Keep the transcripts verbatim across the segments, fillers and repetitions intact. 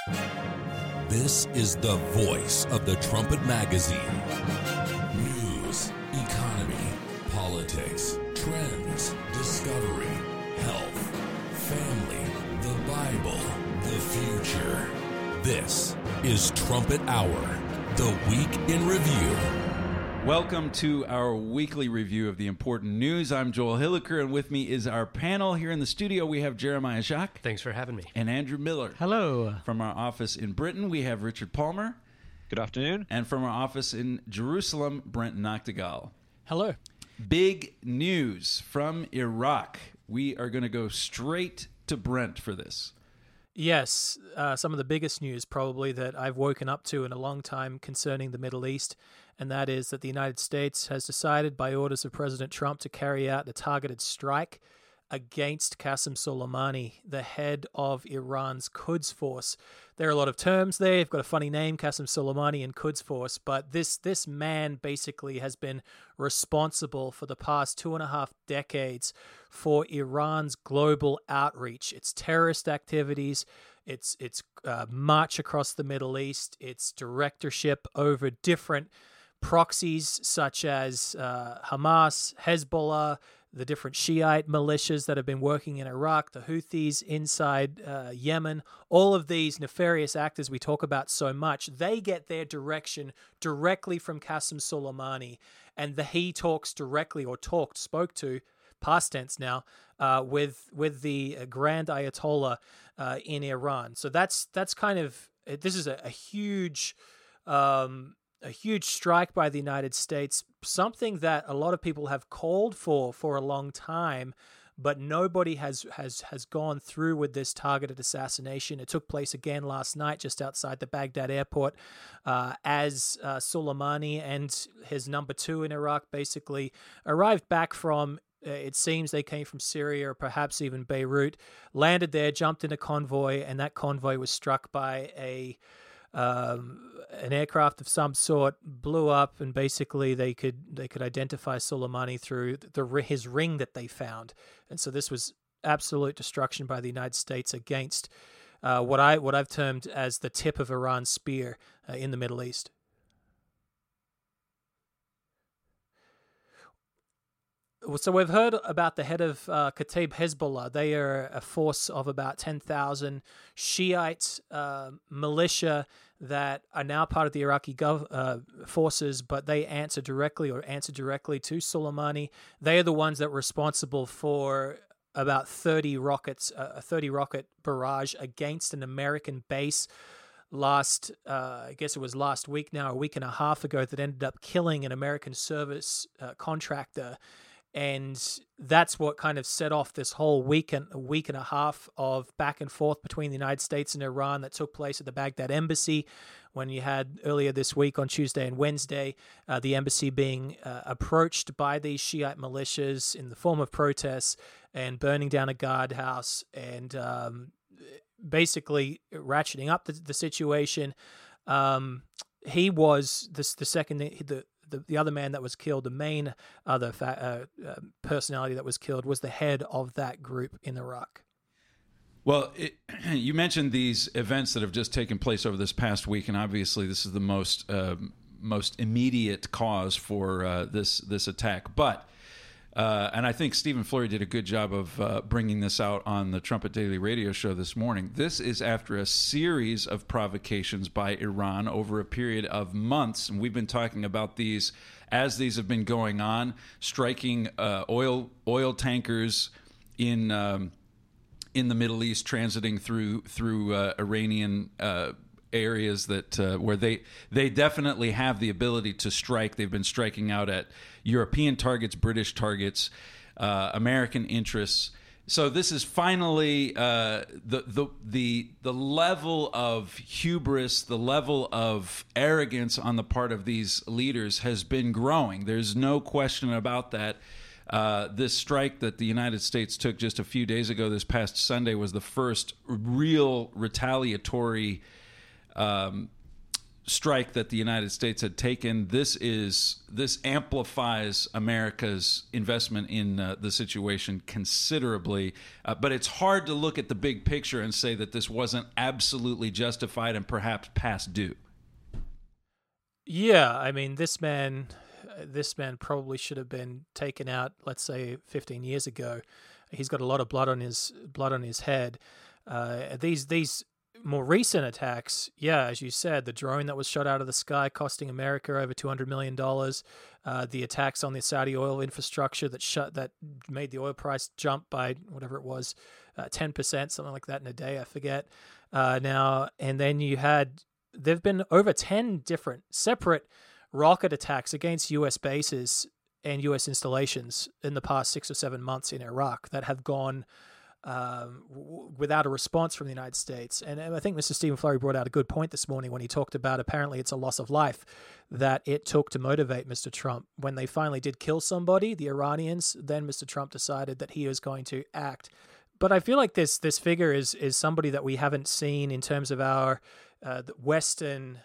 This is the voice of the Trumpet Magazine. News, economy, politics, trends, discovery, health, family, the Bible, the future. This is Trumpet Hour, the Week in Review. Welcome to our weekly review of the important news. I'm Joel Hilliker, and with me is our panel. Here in the studio, we have Jeremiah Jacques. Thanks for having me. And Andrew Miller. Hello. From our office in Britain, we have Richard Palmer. Good afternoon. And from our office in Jerusalem, Brent Noctegal. Hello. Big news from Iraq. We are going to go straight to Brent for this. Yes, uh, some of the biggest news probably that I've woken up to in a long time concerning the Middle East, and that is that the United States has decided by orders of President Trump to carry out a targeted strike against Qasem Soleimani, the head of Iran's Quds Force. There are a lot of terms there. You've got a funny name, Qasem Soleimani and Quds Force, but this this man basically has been responsible for the past two and a half decades for Iran's global outreach, its terrorist activities, its its uh, march across the Middle East, its directorship over different proxies such as uh, Hamas, Hezbollah, the different Shiite militias that have been working in Iraq, the Houthis inside uh, Yemen, all of these nefarious actors we talk about so much, they get their direction directly from Qasem Soleimani, and the, he talks directly, or talked, spoke to, past tense now, uh, with with the Grand Ayatollah uh, in Iran. So that's that's kind of, this is a, a huge... Um, A huge strike by the United States, something that a lot of people have called for for a long time, but nobody has has has gone through with this targeted assassination. It took place again last night just outside the Baghdad airport uh, as uh, Soleimani and his number two in Iraq basically arrived back from, uh, it seems they came from Syria or perhaps even Beirut, landed there, jumped in a convoy, and that convoy was struck by a Um, an aircraft of some sort, blew up, and basically they could they could identify Soleimani through the his ring that they found, and so this was absolute destruction by the United States against uh, what I what I've termed as the tip of Iran's spear uh, in the Middle East. So we've heard about the head of uh, Kataib Hezbollah. They are a force of about ten thousand Shiite uh, militia that are now part of the Iraqi gov- uh, forces, but they answer directly or answer directly to Soleimani. They are the ones that were responsible for about thirty rockets, uh, a thirty rocket barrage against an American base last, uh, I guess it was last week now, a week and a half ago, that ended up killing an American service uh, contractor. And that's what kind of set off this whole week and a week and a half of back and forth between the United States and Iran that took place at the Baghdad embassy, when you had earlier this week on Tuesday and Wednesday, uh, the embassy being uh, approached by these Shiite militias in the form of protests and burning down a guardhouse and um, basically ratcheting up the, the situation. Um, he was this the second the. The, the other man that was killed, the main other fa- uh, uh, personality that was killed, was the head of that group in Iraq. Well, it, you mentioned these events that have just taken place over this past week, and obviously this is the most uh, most immediate cause for uh, this this attack. But uh, and I think Stephen Flurry did a good job of uh, bringing this out on the Trumpet Daily Radio show this morning. This is after a series of provocations by Iran over a period of months, and we've been talking about these as these have been going on, striking uh, oil oil tankers in um, in the Middle East, transiting through through uh, Iranian uh, areas that uh, where they they definitely have the ability to strike. They've been striking out at European targets, British targets, uh, American interests. So this is finally uh, the the the the level of hubris, the level of arrogance on the part of these leaders has been growing. There's no question about that. Uh, this strike that the United States took just a few days ago, this past Sunday, was the first real retaliatory um, strike that the United States had taken. This is this amplifies America's investment in uh, the situation considerably. Uh, but it's hard to look at the big picture and say that this wasn't absolutely justified and perhaps past due. Yeah, I mean, this man, this man probably should have been taken out, let's say, fifteen years ago. He's got a lot of blood on his blood on his head. Uh, these these. More recent attacks, yeah, as you said, the drone that was shot out of the sky costing America over two hundred million dollars, uh, the attacks on the Saudi oil infrastructure that shut that made the oil price jump by whatever it was, uh, ten percent, something like that in a day, I forget. Uh, now, and then you had, there have been over ten different separate rocket attacks against U S bases and U S installations in the past six or seven months in Iraq that have gone Um, w- without a response from the United States. And I think Mister Stephen Flurry brought out a good point this morning when he talked about apparently it's a loss of life that it took to motivate Mister Trump. When they finally did kill somebody, the Iranians, then Mister Trump decided that he was going to act. But I feel like this this figure is is somebody that we haven't seen in terms of our uh, Western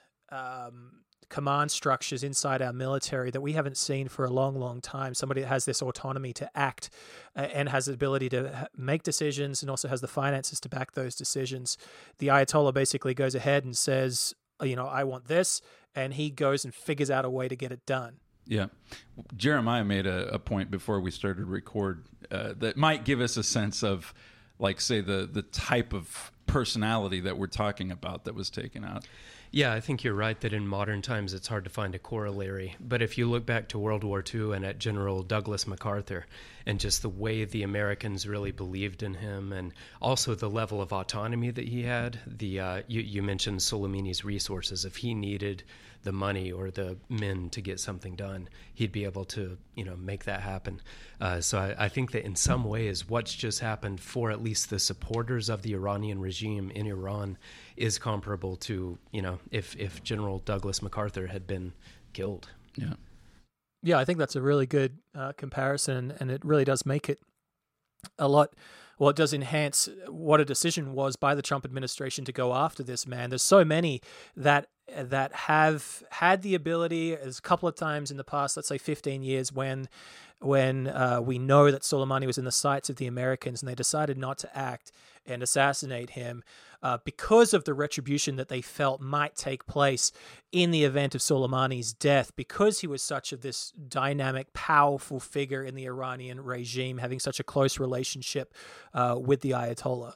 um, command structures inside our military that we haven't seen for a long, long time. Somebody that has this autonomy to act uh, and has the ability to ha- make decisions and also has the finances to back those decisions. The Ayatollah basically goes ahead and says, you know, I want this, and he goes and figures out a way to get it done. Yeah. Jeremiah made a, a point before we started to record uh, that might give us a sense of, like, say, the, the type of personality that we're talking about that was taken out. Yeah, I think you're right that in modern times it's hard to find a corollary. But if you look back to World War Two and at General Douglas MacArthur and just the way the Americans really believed in him and also the level of autonomy that he had, the uh, you, you mentioned Soleimani's resources. If he needed the money or the men to get something done, he'd be able to, you know, make that happen. Uh, so I, I think that in some ways what's just happened for at least the supporters of the Iranian regime in Iran is comparable to, you know, if, if General Douglas MacArthur had been killed. Yeah. Yeah, I think that's a really good uh, comparison, and it really does make it a lot, well, it does enhance what a decision was by the Trump administration to go after this man. There's so many that that have had the ability, as a couple of times in the past, let's say fifteen years, when when uh, we know that Soleimani was in the sights of the Americans and they decided not to act and assassinate him uh, because of the retribution that they felt might take place in the event of Soleimani's death, because he was such of this dynamic, powerful figure in the Iranian regime, having such a close relationship uh, with the Ayatollah.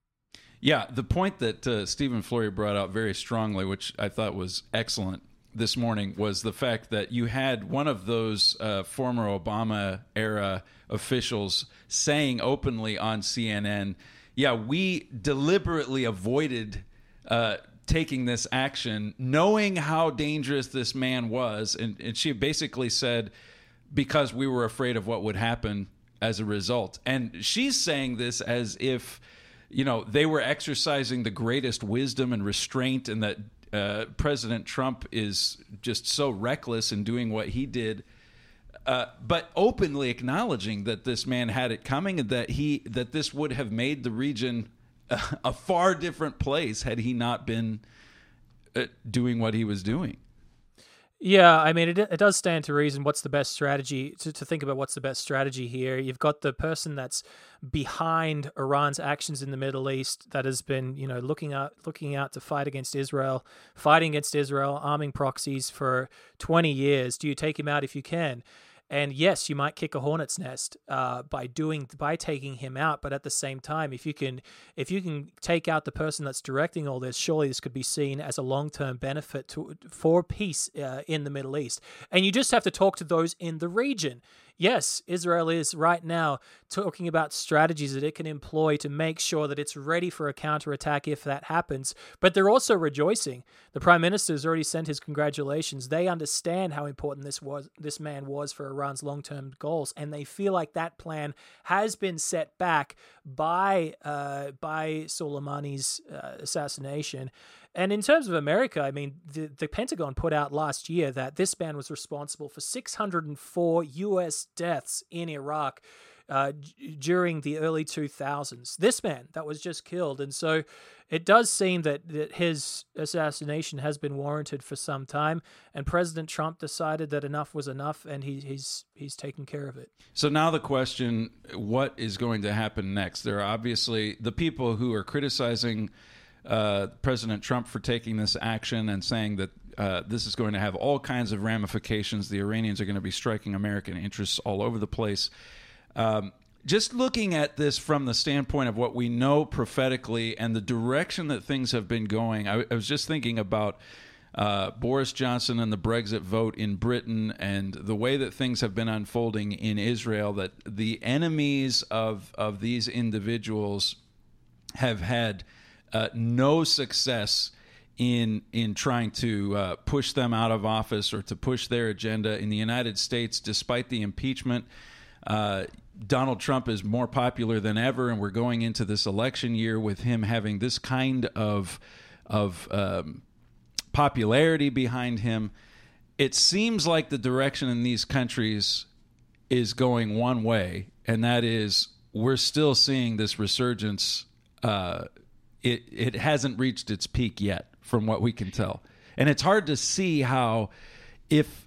Yeah, the point that uh, Stephen Flurry brought out very strongly, which I thought was excellent this morning, was the fact that you had one of those uh, former Obama-era officials saying openly on C N N, yeah, we deliberately avoided uh, taking this action, knowing how dangerous this man was. And, and she basically said, because we were afraid of what would happen as a result. And she's saying this as if, you know, they were exercising the greatest wisdom and restraint, and that uh, President Trump is just so reckless in doing what he did, uh, but openly acknowledging that this man had it coming and that he that this would have made the region a, a far different place had he not been uh, doing what he was doing. Yeah, I mean, it it does stand to reason what's the best strategy, to, to think about what's the best strategy here. You've got the person that's behind Iran's actions in the Middle East that has been, you know, looking out, looking out to fight against Israel, fighting against Israel, arming proxies for twenty years. Do you take him out if you can? And yes, you might kick a hornet's nest uh, by doing by taking him out, but at the same time, if you can if you can take out the person that's directing all this, surely this could be seen as a long-term benefit to for peace uh, in the Middle East. And you just have to talk to those in the region. Yes, Israel is right now talking about strategies that it can employ to make sure that it's ready for a counterattack if that happens. But they're also rejoicing. The Prime Minister has already sent his congratulations. They understand how important this was, this man was for Iran's long-term goals, and they feel like that plan has been set back by uh, by Soleimani's uh, assassination. And in terms of America, I mean, the, the Pentagon put out last year that this man was responsible for six hundred four U S deaths in Iraq uh, d- during the early two thousands. This man that was just killed. And so it does seem that, that his assassination has been warranted for some time, and President Trump decided that enough was enough, and he, he's he's taken care of it. So now the question, what is going to happen next? There are obviously the people who are criticizing uh, President Trump for taking this action and saying that uh, this is going to have all kinds of ramifications. The Iranians are going to be striking American interests all over the place. Um, Just looking at this from the standpoint of what we know prophetically and the direction that things have been going, I, I was just thinking about uh, Boris Johnson and the Brexit vote in Britain and the way that things have been unfolding in Israel, that the enemies of, of these individuals have had uh, no success in in trying to uh, push them out of office or to push their agenda in the United States, despite the impeachment. Uh, Donald Trump is more popular than ever, and we're going into this election year with him having this kind of of um, popularity behind him. It seems like the direction in these countries is going one way, and that is we're still seeing this resurgence. Uh, it it hasn't reached its peak yet, from what we can tell, and it's hard to see how if.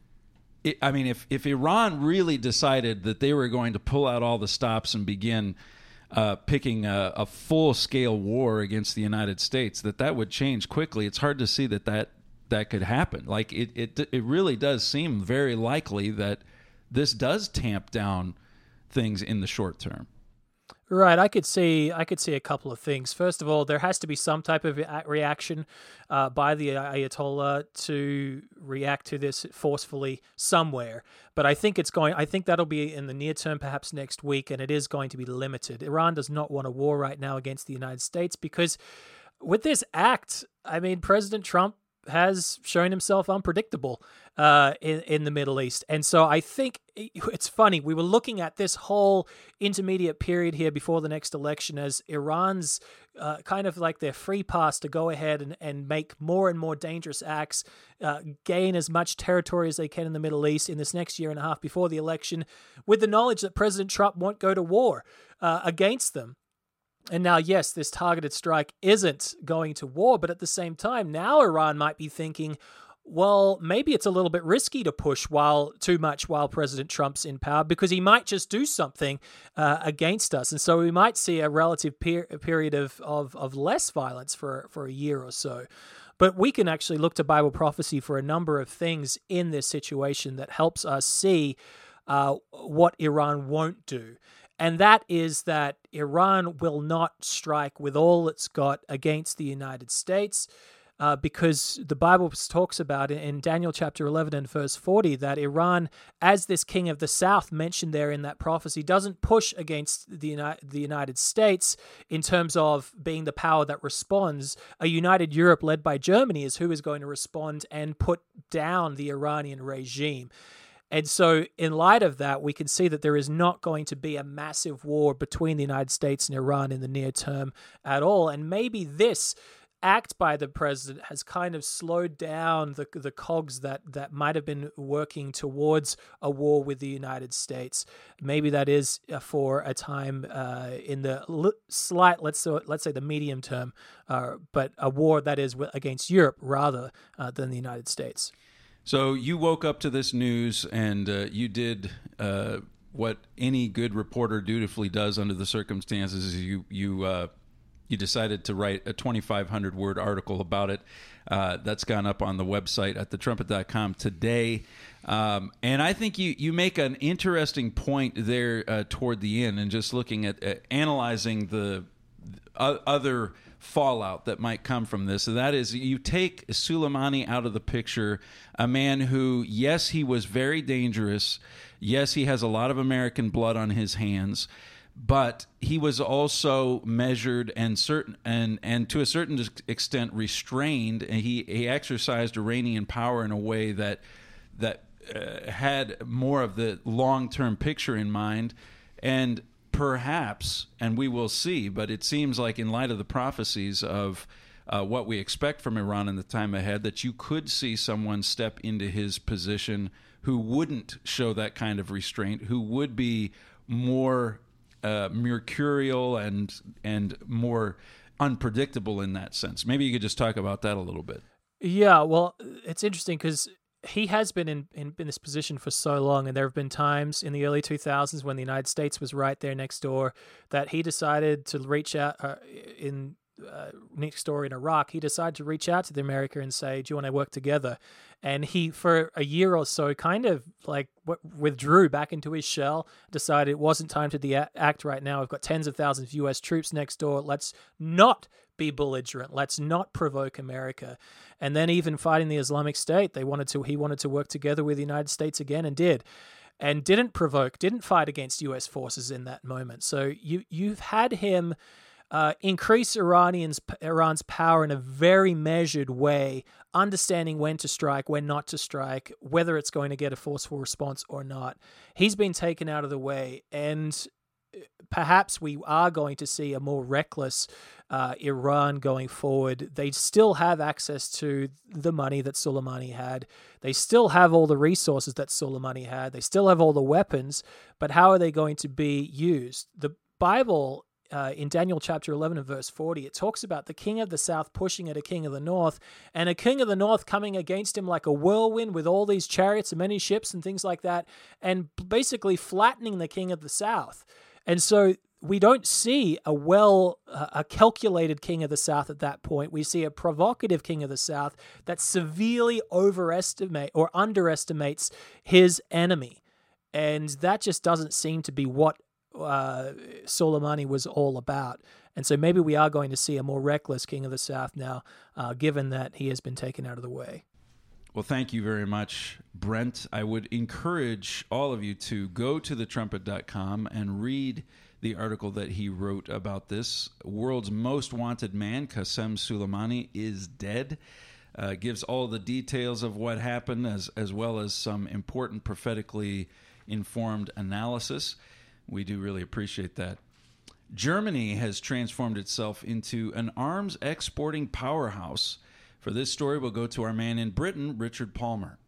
I mean, if, if Iran really decided that they were going to pull out all the stops and begin uh, picking a, a full-scale war against the United States, that that would change quickly. It's hard to see that that, that could happen. Like, it, it, it really does seem very likely that this does tamp down things in the short term. Right, I could see I could see a couple of things. First of all, there has to be some type of reaction uh, by the Ayatollah to react to this forcefully somewhere. But I think it's going. I think that'll be in the near term, perhaps next week, and it is going to be limited. Iran does not want a war right now against the United States because, with this act, I mean, President Trump has shown himself unpredictable uh, in, in the Middle East. And so I think it's funny. We were looking at this whole intermediate period here before the next election as Iran's uh, kind of like their free pass to go ahead and, and make more and more dangerous acts, uh, gain as much territory as they can in the Middle East in this next year and a half before the election, with the knowledge that President Trump won't go to war uh, against them. And now, yes, this targeted strike isn't going to war, but at the same time, now Iran might be thinking, well, maybe it's a little bit risky to push while too much while President Trump's in power, because he might just do something uh, against us. And so we might see a relative per- period of, of, of less violence for, for a year or so. But we can actually look to Bible prophecy for a number of things in this situation that helps us see uh, what Iran won't do. And that is that Iran will not strike with all it's got against the United States uh, because the Bible talks about it in Daniel chapter eleven and verse forty that Iran, as this king of the south mentioned there in that prophecy, doesn't push against the, Uni- the United States in terms of being the power that responds. A united Europe led by Germany is who is going to respond and put down the Iranian regime. And so in light of that, we can see that there is not going to be a massive war between the United States and Iran in the near term at all. And maybe this act by the president has kind of slowed down the the cogs that, that might have been working towards a war with the United States. Maybe that is for a time uh, in the slight, let's say, let's say the medium term, uh, but a war that is against Europe rather uh, than the United States. So you woke up to this news and uh, you did uh, what any good reporter dutifully does under the circumstances. You you uh, you decided to write a twenty-five hundred word article about it. Uh, that's gone up on the website at the trumpet dot com today. Um, and I think you, you make an interesting point there uh, toward the end, and just looking at uh, analyzing the uh, other fallout that might come from this. And that is, you take Soleimani out of the picture, a man who, yes, he was very dangerous. Yes, he has a lot of American blood on his hands, but he was also measured and certain and, and to a certain extent restrained. And he, he exercised Iranian power in a way that that uh, had more of the long-term picture in mind. And perhaps, and we will see, but it seems like in light of the prophecies of uh, what we expect from Iran in the time ahead, that you could see someone step into his position who wouldn't show that kind of restraint, who would be more uh, mercurial and and more unpredictable in that sense. Maybe you could just talk about that a little bit. Yeah, well, it's interesting because he has been in, in, in this position for so long, and there have been times in the early two thousands when the United States was right there next door that he decided to reach out uh, in uh, next door in Iraq. He decided to reach out to the America and say, do you want to work together? And he, for a year or so, kind of like w- withdrew back into his shell, decided it wasn't time to de- act right now. We've got tens of thousands of U S troops next door. Let's not be belligerent. Let's not provoke America. And then even fighting the Islamic State, they wanted to. He wanted to work together with the United States again, and did, and didn't provoke, didn't fight against U S forces in that moment. So you you've had him uh, increase Iranians Iran's power in a very measured way, understanding when to strike, when not to strike, whether it's going to get a forceful response or not. He's been taken out of the way, and perhaps we are going to see a more reckless uh, Iran going forward. They still have access to the money that Soleimani had. They still have all the resources that Soleimani had. They still have all the weapons, but how are they going to be used? The Bible, uh, in Daniel chapter eleven and verse forty, it talks about the king of the south pushing at a king of the north, and a king of the north coming against him like a whirlwind with all these chariots and many ships and things like that, and basically flattening the king of the south. And so we don't see a well, uh, a calculated king of the South at that point. We see a provocative king of the South that severely overestimate or underestimates his enemy. And that just doesn't seem to be what uh, Soleimani was all about. And so maybe we are going to see a more reckless king of the South now, uh, given that he has been taken out of the way. Well, thank you very much, Brent. I would encourage all of you to go to the trumpet dot com and read the article that he wrote about this. World's most wanted man, Qasem Soleimani, is dead. Uh, gives all the details of what happened, as, as well as some important prophetically informed analysis. We do really appreciate that. Germany has transformed itself into an arms exporting powerhouse. For this story, we'll go to our man in Britain, Richard Palmer.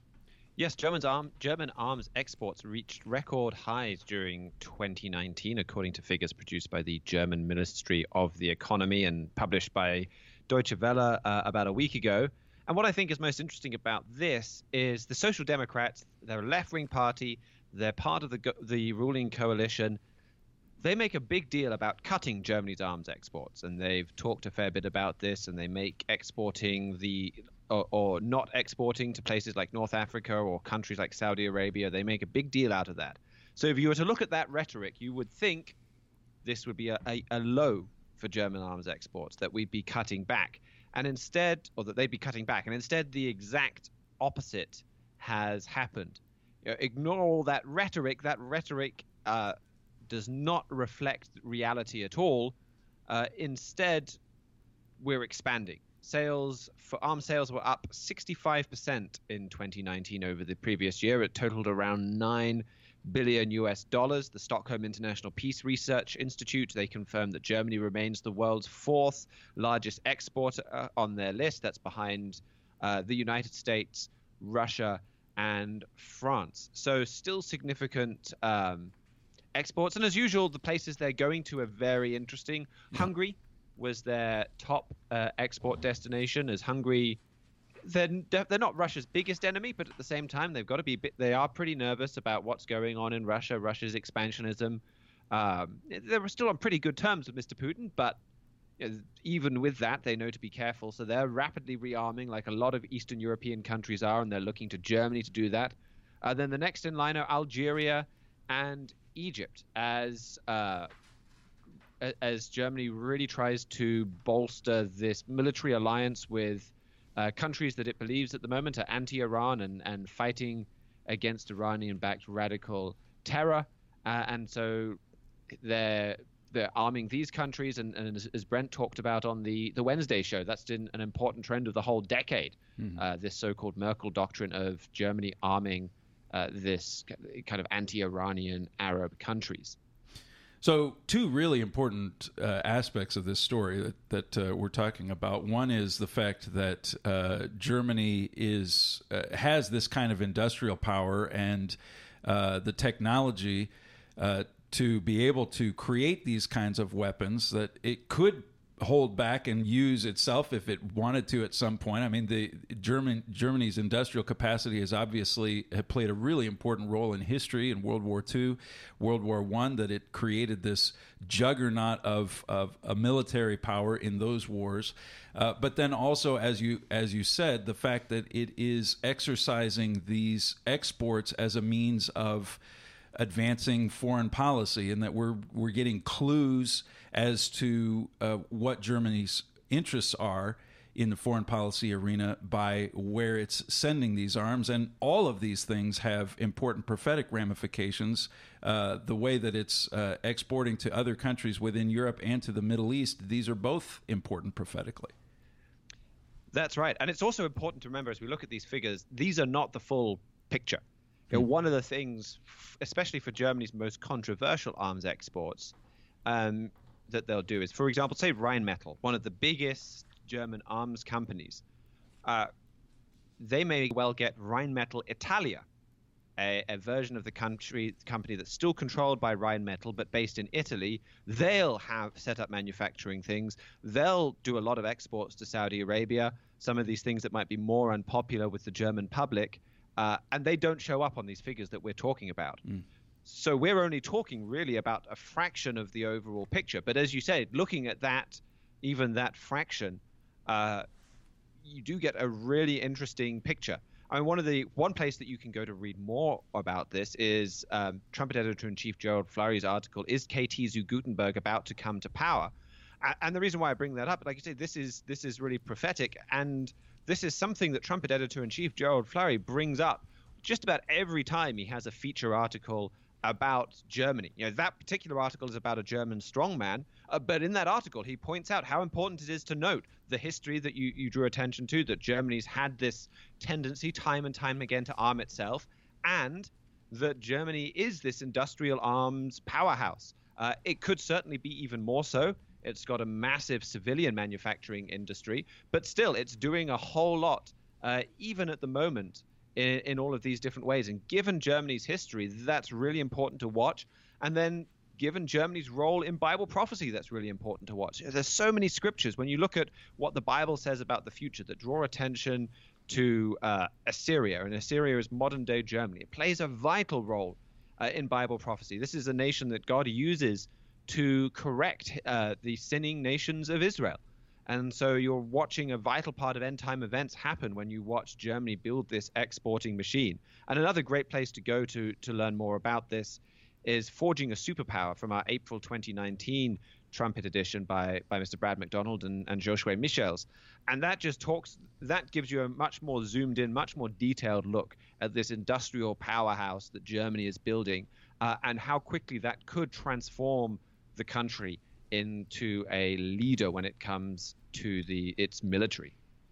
Yes, German's arm, German arms exports reached record highs during twenty nineteen, according to figures produced by the German Ministry of the Economy and published by Deutsche Welle uh, about a week ago. And what I think is most interesting about this is the Social Democrats, they're a left-wing party, they're part of the the ruling coalition. They make a big deal about cutting Germany's arms exports, and they've talked a fair bit about this, and they make exporting the or, or not exporting to places like North Africa or countries like Saudi Arabia, they make a big deal out of that. So if you were to look at that rhetoric, you would think this would be a, a, a low for German arms exports, that we'd be cutting back. And instead, or that they'd be cutting back, and instead the exact opposite has happened. You know, ignore all that rhetoric. That rhetoric uh, does not reflect reality at all. Uh, instead, we're expanding. Sales for arms sales were up sixty-five percent in twenty nineteen over the previous year. It totaled around nine billion U S dollars. The Stockholm International Peace Research Institute, they confirmed that Germany remains the world's fourth largest exporter uh, on their list. That's behind uh, the United States, Russia, and France. So still significant um, exports. And as usual, the places they're going to are very interesting. Yeah. Hungary was their top uh, export destination, as Hungary, they're, they're not Russia's biggest enemy, but at the same time, they've got to be, they are pretty nervous about what's going on in Russia, Russia's expansionism. Um, they were still on pretty good terms with Mister Putin, but you know, even with that, they know to be careful. So they're rapidly rearming, like a lot of Eastern European countries are, and they're looking to Germany to do that. Uh, then the next in line are Algeria and Egypt, as uh, as Germany really tries to bolster this military alliance with uh, countries that it believes at the moment are anti-Iran and, and fighting against Iranian-backed radical terror. Uh, and so they're they're arming these countries, and, and as, as Brent talked about on the, the Wednesday show, that's been an important trend of the whole decade, mm-hmm. uh, this so-called Merkel doctrine of Germany arming uh, this kind of anti-Iranian Arab countries. So two really important uh, aspects of this story that, that uh, we're talking about. One is the fact that uh, Germany is uh, has this kind of industrial power and uh, the technology uh, to be able to create these kinds of weapons that it could hold back and use itself if it wanted to at some point. I mean, the German Germany's industrial capacity has obviously have played a really important role in history in World War Two, World War One, that it created this juggernaut of, of a military power in those wars. Uh, but then also, as you as you said, the fact that it is exercising these exports as a means of advancing foreign policy, and that we're we're getting clues as to uh, what Germany's interests are in the foreign policy arena by where it's sending these arms. And all of these things have important prophetic ramifications. Uh, the way that it's uh, exporting to other countries within Europe and to the Middle East, these are both important prophetically. That's right. And it's also important to remember, as we look at these figures, these are not the full picture. You know, one of the things, especially for Germany's most controversial arms exports, um, that they'll do is, for example, say Rheinmetall, one of the biggest German arms companies. Uh, they may well get Rheinmetall Italia, a, a version of the country company that's still controlled by Rheinmetall but based in Italy. They'll have set up manufacturing things. They'll do a lot of exports to Saudi Arabia, some of these things that might be more unpopular with the German public. Uh, and they don't show up on these figures that we're talking about. Mm. So we're only talking really about a fraction of the overall picture. But as you said, looking at that, even that fraction, uh, you do get a really interesting picture. I mean, one of the one place that you can go to read more about this is um, Trumpet Editor-in-Chief Gerald Flurry's article, "Is K T zu Gutenberg About to Come to Power?" And the reason why I bring that up, like you say, this is this is really prophetic, and this is something that Trumpet Editor-in-Chief Gerald Flurry brings up just about every time he has a feature article about Germany. You know, that particular article is about a German strongman, uh, but in that article he points out how important it is to note the history that you, you drew attention to, that Germany's had this tendency time and time again to arm itself, and that Germany is this industrial arms powerhouse. Uh, it could certainly be even more so. It's got a massive civilian manufacturing industry, but still it's doing a whole lot, uh, even at the moment, in, in all of these different ways. And given Germany's history, that's really important to watch. And then given Germany's role in Bible prophecy, that's really important to watch. There's so many scriptures, when you look at what the Bible says about the future, that draw attention to uh, Assyria, and Assyria is modern-day Germany. It plays a vital role uh, in Bible prophecy. This is a nation that God uses to correct uh, the sinning nations of Israel. And so you're watching a vital part of end-time events happen when you watch Germany build this exporting machine. And another great place to go to to learn more about this is Forging a Superpower from our April twenty nineteen Trumpet edition by, by Mister Brad McDonald and, and Joshua Michels. And that just talks, that gives you a much more zoomed in, much more detailed look at this industrial powerhouse that Germany is building, uh, and how quickly that could transform the country into a leader when it comes to the its military.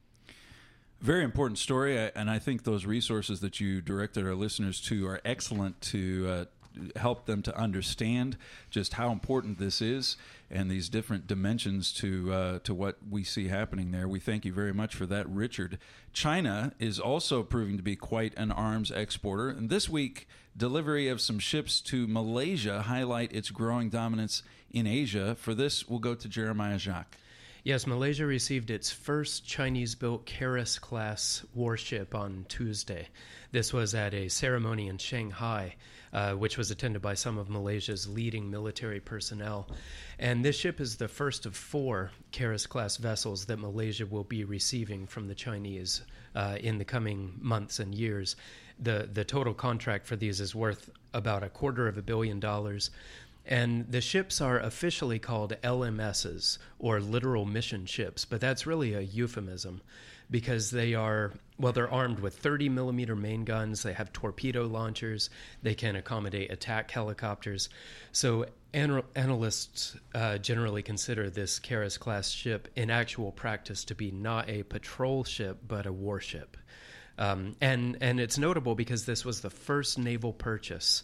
Very important story, and I think those resources that you directed our listeners to are excellent to uh, help them to understand just how important this is and these different dimensions to uh, to what we see happening there. We thank you very much for that, Richard. China is also proving to be quite an arms exporter, and this week, delivery of some ships to Malaysia highlight its growing dominance in Asia. For this, we'll go to Jeremiah Jacques. Yes, Malaysia received its first Chinese-built Keris-class warship on Tuesday. This was at a ceremony in Shanghai, uh, which was attended by some of Malaysia's leading military personnel. And this ship is the first of four Keris-class vessels that Malaysia will be receiving from the Chinese uh, in the coming months and years. The, the total contract for these is worth about a quarter of a billion dollars. And the ships are officially called L M Ss, or literal mission ships, but that's really a euphemism because they are, well, they're armed with thirty millimeter main guns, they have torpedo launchers, they can accommodate attack helicopters. So an- analysts uh, generally consider this Keris-class ship in actual practice to be not a patrol ship, but a warship. Um, and, and it's notable because this was the first naval purchase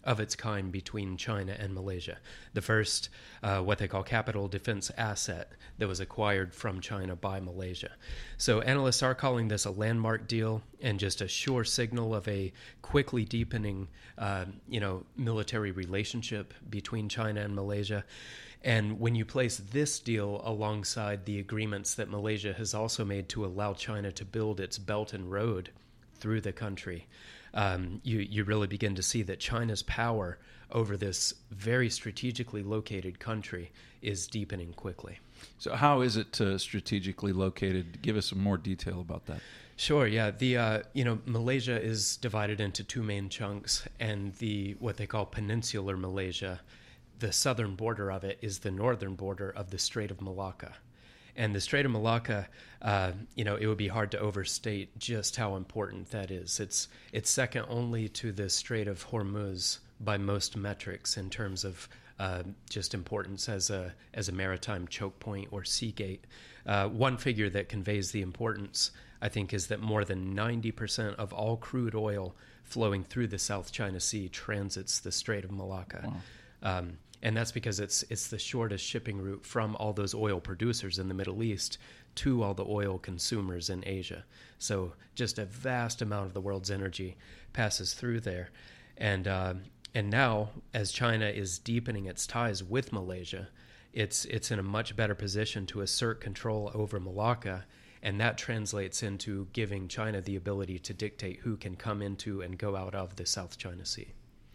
of its kind between China and Malaysia. The first, uh, what they call capital defense asset that was acquired from China by Malaysia. So analysts are calling this a landmark deal and just a sure signal of a quickly deepening, uh, you know, military relationship between China and Malaysia. And when you place this deal alongside the agreements that Malaysia has also made to allow China to build its Belt and Road through the country, um, you, you really begin to see that China's power over this very strategically located country is deepening quickly. So how is it uh, strategically located? Give us some more detail about that. Sure, yeah. The uh, you know Malaysia is divided into two main chunks, and the what they call peninsular Malaysia, the southern border of it is the northern border of the Strait of Malacca. And the Strait of Malacca, uh, you know, it would be hard to overstate just how important that is. It's it's second only to the Strait of Hormuz by most metrics in terms of uh, just importance as a as a maritime choke point or sea gate. Uh, one figure that conveys the importance, I think, is that more than ninety percent of all crude oil flowing through the South China Sea transits the Strait of Malacca. Wow. Um, And that's because it's it's the shortest shipping route from all those oil producers in the Middle East to all the oil consumers in Asia. So just a vast amount of the world's energy passes through there. And uh, and now, as China is deepening its ties with Malaysia, it's it's in a much better position to assert control over Malacca, and that translates into giving China the ability to dictate who can come into and go out of the South China Sea.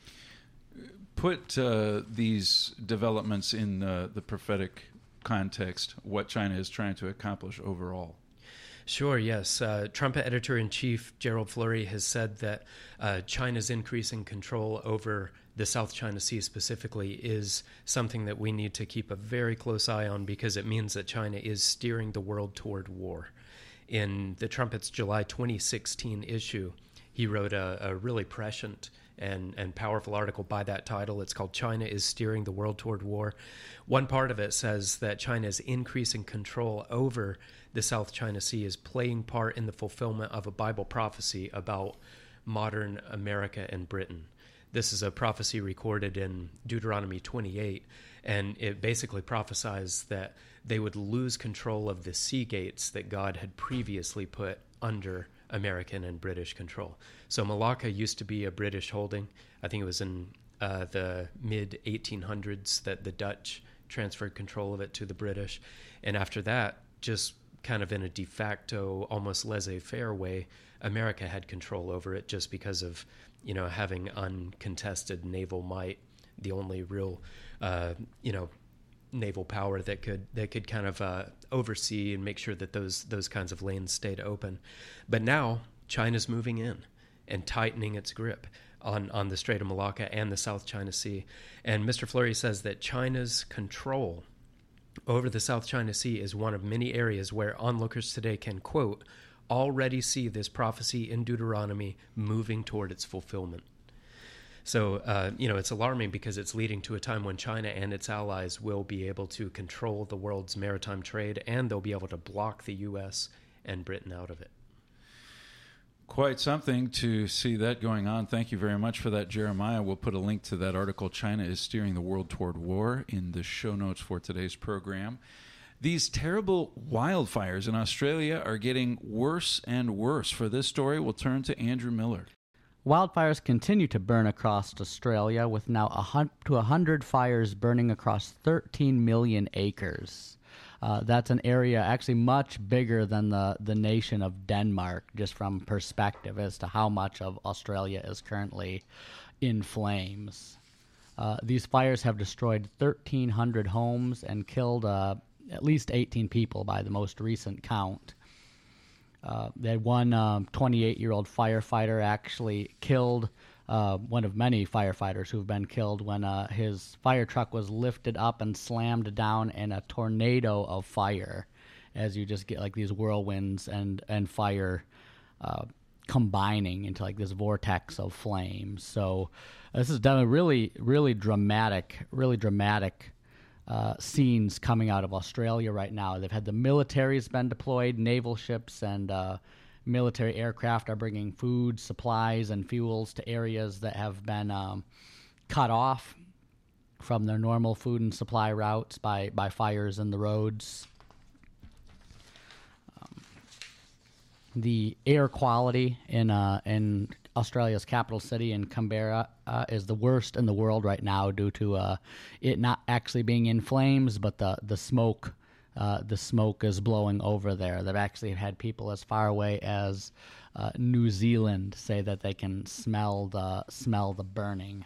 Put uh, these developments in uh, the prophetic context, what China is trying to accomplish overall. Sure, yes. Uh, Trumpet Editor-in-Chief Gerald Flurry has said that uh, China's increasing control over the South China Sea specifically is something that we need to keep a very close eye on, because it means that China is steering the world toward war. In the Trumpet's July twenty sixteen issue, he wrote a, a really prescient and, and powerful article by that title. It's called China is Steering the World Toward War. One part of it says that China's increasing control over the South China Sea is playing part in the fulfillment of a Bible prophecy about modern America and Britain. This is a prophecy recorded in Deuteronomy twenty-eight, and it basically prophesies that they would lose control of the sea gates that God had previously put under American and British control. So Malacca used to be a British holding. I think it was in uh, the mid eighteen hundreds that the Dutch transferred control of it to the British. And after that, just kind of in a de facto, almost laissez-faire way, America had control over it just because of, you know, having uncontested naval might, the only real, uh, you know, naval power that could that could kind of uh, oversee and make sure that those those kinds of lanes stayed open. But now China's moving in and tightening its grip on, on the Strait of Malacca and the South China Sea. And Mister Flurry says that China's control over the South China Sea is one of many areas where onlookers today can, quote, already see this prophecy in Deuteronomy moving toward its fulfillment. So, uh, you know, it's alarming because it's leading to a time when China and its allies will be able to control the world's maritime trade, and they'll be able to block the U S and Britain out of it. Quite something to see that going on. Thank you very much for that, Jeremiah. We'll put a link to that article, China is Steering the World Toward War, in the show notes for today's program. These terrible wildfires in Australia are getting worse and worse. For this story, we'll turn to Andrew Miller. Wildfires continue to burn across Australia, with now up to one hundred fires burning across thirteen million acres. Uh, that's an area actually much bigger than the, the nation of Denmark, just from perspective as to how much of Australia is currently in flames. Uh, these fires have destroyed thirteen hundred homes and killed uh, at least eighteen people by the most recent count. Uh, they had one um, twenty-eight-year-old firefighter actually killed, uh, one of many firefighters who've been killed when uh, his fire truck was lifted up and slammed down in a tornado of fire, as you just get like these whirlwinds and, and fire uh, combining into like this vortex of flames. So this is done a really, really dramatic, really dramatic Uh, scenes coming out of Australia right now. They've had the military's been deployed, naval ships and uh, military aircraft are bringing food, supplies, and fuels to areas that have been um, cut off from their normal food and supply routes by, by fires in the roads. Um, the air quality in uh, in Australia's capital city in Canberra uh, is the worst in the world right now due to uh, it not actually being in flames, but the the smoke uh, the smoke is blowing over there. They've actually had people as far away as uh, New Zealand say that they can smell the smell the burning.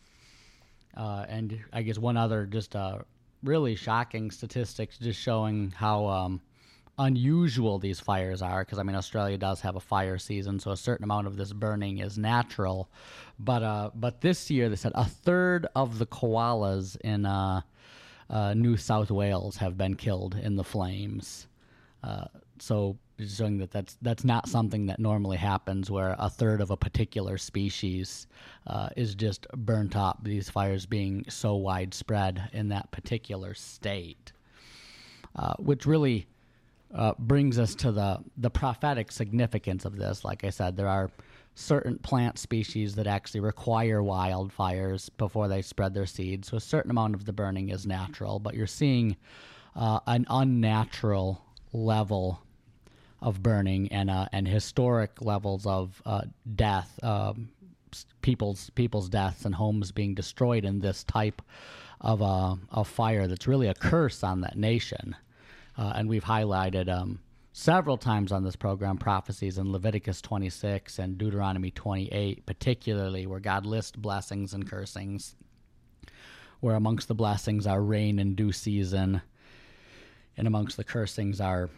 Uh, and I guess one other just uh, really shocking statistics just showing how um, unusual these fires are, because I mean Australia does have a fire season, so a certain amount of this burning is natural. But uh, but this year they said a third of the koalas in uh, uh, New South Wales have been killed in the flames. Uh, so showing that that's that's not something that normally happens, where a third of a particular species uh, is just burnt up. These fires being so widespread in that particular state, uh, which really uh, brings us to the the prophetic significance of this. Like I said, there are certain plant species that actually require wildfires before they spread their seeds. So a certain amount of the burning is natural, but you're seeing uh, an unnatural level of burning and uh, and historic levels of uh, death, um, people's people's deaths and homes being destroyed in this type of uh, of fire that's really a curse on that nation. Uh, and we've highlighted um, several times on this program prophecies in Leviticus twenty-six and Deuteronomy twenty-eight, particularly where God lists blessings and cursings, where amongst the blessings are rain in due season, and amongst the cursings are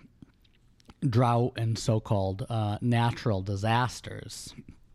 drought and so-called uh, natural disasters.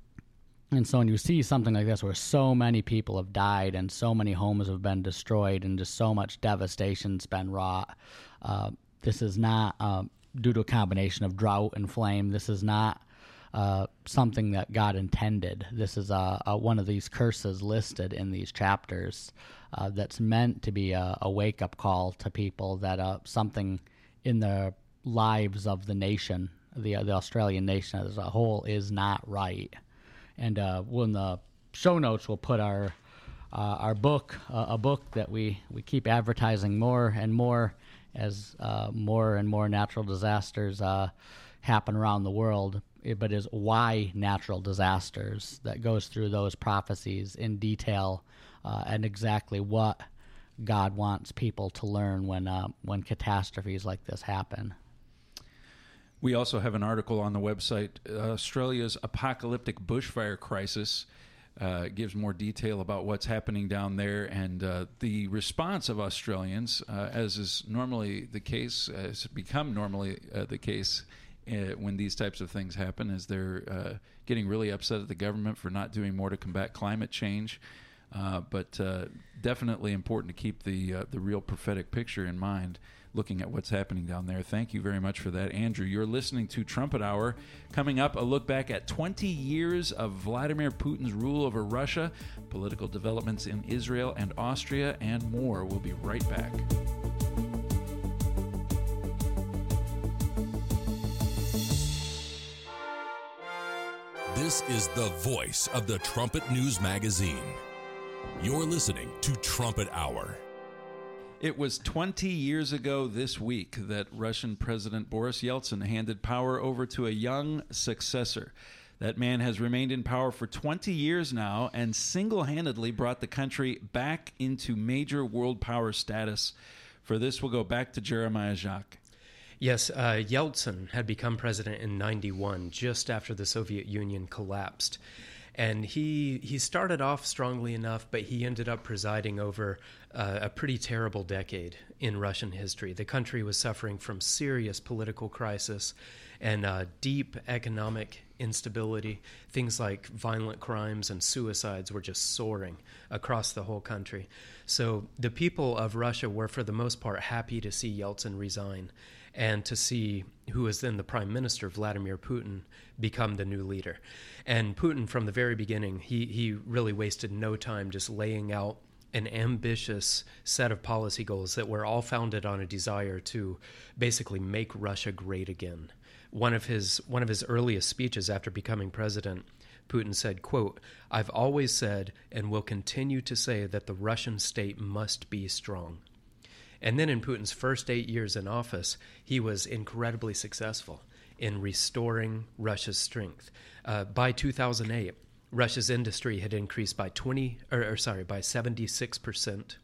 And so when you see something like this where so many people have died and so many homes have been destroyed and just so much devastation's been wrought, uh, this is not uh, due to a combination of drought and flame. This is not uh, something that God intended. This is uh, uh, one of these curses listed in these chapters uh, that's meant to be a, a wake-up call to people that uh, something in the lives of the nation, the the Australian nation as a whole, is not right. And uh, when the show notes, we'll put our uh, our book, uh, a book that we, we keep advertising more and more as uh, more and more natural disasters uh, happen around the world, but is Why Natural Disasters, that goes through those prophecies in detail uh, and exactly what God wants people to learn when uh, when catastrophes like this happen. We also have an article on the website, uh, Australia's Apocalyptic Bushfire Crisis. Uh, gives more detail about what's happening down there and uh, the response of Australians, uh, as is normally the case, has become normally uh, the case uh, when these types of things happen, is they're uh, getting really upset at the government for not doing more to combat climate change. Uh, but uh, definitely important to keep the uh, the real prophetic picture in mind, looking at what's happening down there. Thank you very much for that, Andrew. You're listening to Trumpet Hour. Coming up, a look back at twenty years of Vladimir Putin's rule over Russia, political developments in Israel and Austria, and more. We'll be right back. This is the voice of the Trumpet News Magazine. You're listening to Trumpet Hour. It was twenty years ago this week that Russian President Boris Yeltsin handed power over to a young successor. That man has remained in power for twenty years now and single-handedly brought the country back into major world power status. For this, we'll go back to Jeremiah Jacques. Yes, uh, Yeltsin had become president in ninety-one, just after the Soviet Union collapsed. And he he started off strongly enough, but he ended up presiding over uh, a pretty terrible decade in Russian history. The country was suffering from serious political crisis and uh, deep economic instability. Things like violent crimes and suicides were just soaring across the whole country. So the people of Russia were, for the most part, happy to see Yeltsin resign and to see who was then the prime minister, Vladimir Putin, become the new leader. And Putin, from the very beginning, he, he really wasted no time just laying out an ambitious set of policy goals that were all founded on a desire to basically make Russia great again. One of his one of his earliest speeches after becoming president Putin said, quote, "I've always said and will continue to say that the Russian state must be strong." And then in Putin's first eight years in office, he was incredibly successful in restoring Russia's strength. Uh, by two thousand eight, Russia's industry had increased by twenty, or, or sorry, by seventy-six percent,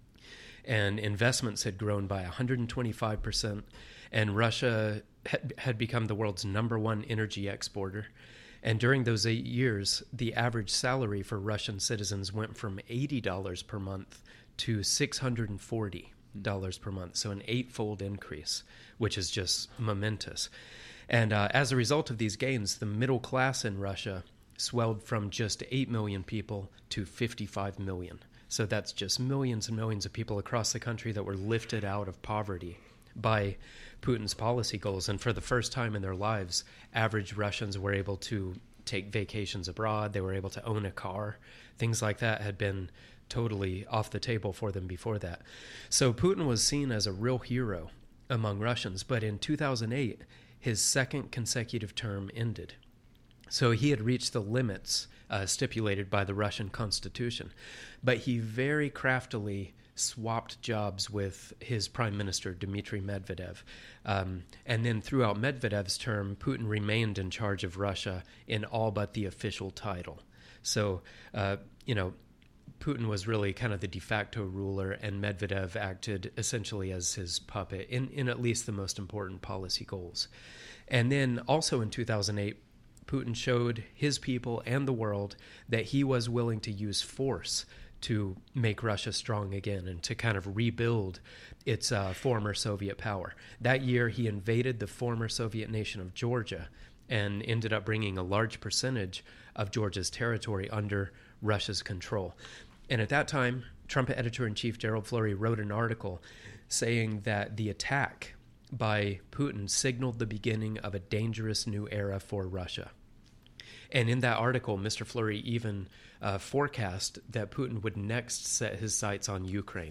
and investments had grown by one hundred twenty-five percent, and Russia had, had become the world's number one energy exporter. And during those eight years, the average salary for Russian citizens went from eighty dollars per month to six hundred forty dollars per month, so an eightfold increase, which is just momentous. And uh, as a result of these gains, the middle class in Russia swelled from just eight million people to fifty-five million. So that's just millions and millions of people across the country that were lifted out of poverty by Putin's policy goals. And for the first time in their lives, average Russians were able to take vacations abroad. They were able to own a car. Things like that had been totally off the table for them before that. So Putin was seen as a real hero among Russians. But in two thousand eight, his second consecutive term ended. So he had reached the limits uh, stipulated by the Russian Constitution. But he very craftily swapped jobs with his prime minister, Dmitry Medvedev. Um, and then throughout Medvedev's term, Putin remained in charge of Russia in all but the official title. So, uh, you know, Putin was really kind of the de facto ruler, and Medvedev acted essentially as his puppet in, in at least the most important policy goals. And then also in two thousand eight, Putin showed his people and the world that he was willing to use force to make Russia strong again and to kind of rebuild its uh, former Soviet power. That year, he invaded the former Soviet nation of Georgia and ended up bringing a large percentage of Georgia's territory under Russia's control. And at that time, Trumpet editor-in-chief Gerald Flurry wrote an article saying that the attack by Putin signaled the beginning of a dangerous new era for Russia. And in that article, Mister Flurry even uh, forecast that Putin would next set his sights on Ukraine.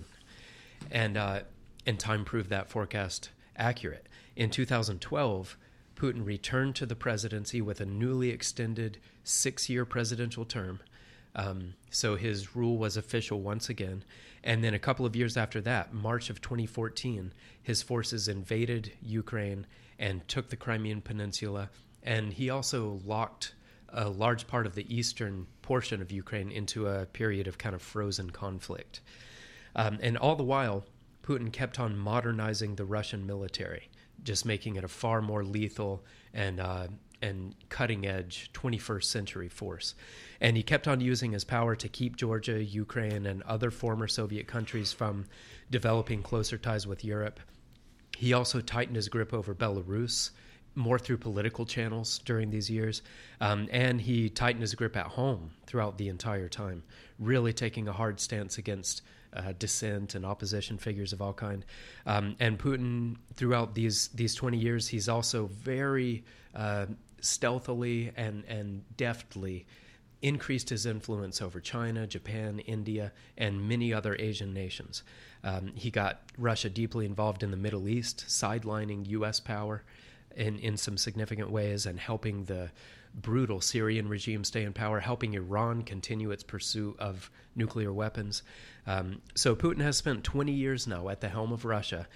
And, uh, and time proved that forecast accurate. In two thousand twelve, Putin returned to the presidency with a newly extended six-year presidential term. Um, so his rule was official once again. And then a couple of years after that, March of twenty fourteen, his forces invaded Ukraine and took the Crimean Peninsula. And he also locked a large part of the eastern portion of Ukraine into a period of kind of frozen conflict. Um, and all the while, Putin kept on modernizing the Russian military, just making it a far more lethal and uh, and cutting-edge twenty-first century force. And he kept on using his power to keep Georgia, Ukraine, and other former Soviet countries from developing closer ties with Europe. He also tightened his grip over Belarus, more through political channels during these years. Um, and he tightened his grip at home throughout the entire time, really taking a hard stance against uh, dissent and opposition figures of all kind. Um, and Putin, throughout these these twenty years, he's also very uh, stealthily and, and deftly increased his influence over China, Japan, India, and many other Asian nations. Um, he got Russia deeply involved in the Middle East, sidelining U S power in, in some significant ways and helping the brutal Syrian regime stay in power, helping Iran continue its pursuit of nuclear weapons. Um, so Putin has spent twenty years now at the helm of Russia,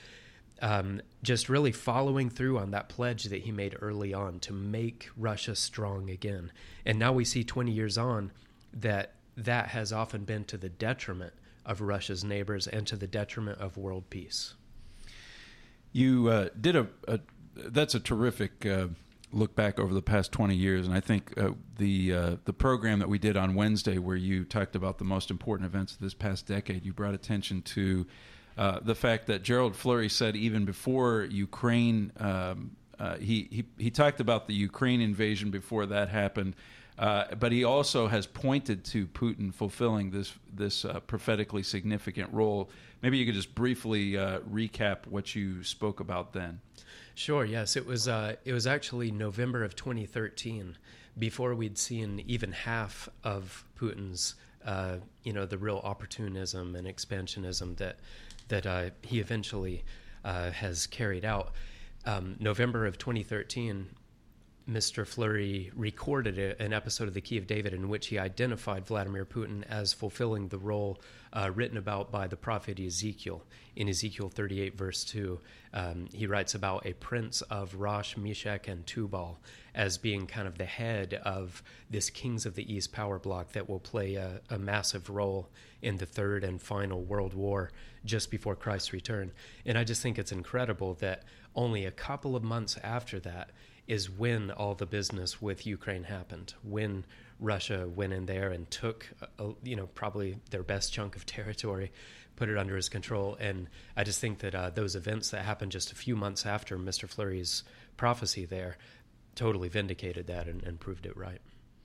um, just really following through on that pledge that he made early on to make Russia strong again. And now we see twenty years on that that has often been to the detriment of Russia's neighbors and to the detriment of world peace. You uh, did a, a that's a terrific uh, look back over the past twenty years, and I think uh, the uh, the program that we did on Wednesday, where you talked about the most important events of this past decade, you brought attention to uh, the fact that Gerald Flurry said even before Ukraine, um, uh, he, he he talked about the Ukraine invasion before that happened, uh, but he also has pointed to Putin fulfilling this this uh, prophetically significant role. Maybe you could just briefly uh, recap what you spoke about then. Sure. Yes, it was. Uh, it was actually November of twenty thirteen, before we'd seen even half of Putin's, uh, you know, the real opportunism and expansionism that that uh, he eventually uh, has carried out. Um, November of twenty thirteen, Mister Fleury recorded a, an episode of The Key of David in which he identified Vladimir Putin as fulfilling the role uh, written about by the prophet Ezekiel. In Ezekiel thirty-eight, verse two, um, he writes about a prince of Rosh, Meshach, and Tubal as being kind of the head of this Kings of the East power block that will play a, a massive role in the third and final world war just before Christ's return. And I just think it's incredible that only a couple of months after that is when all the business with Ukraine happened, when Russia went in there and took, a, you know, probably their best chunk of territory, put it under his control. And I just think that uh, those events that happened just a few months after Mister Fleury's prophecy there totally vindicated that and, and proved it right.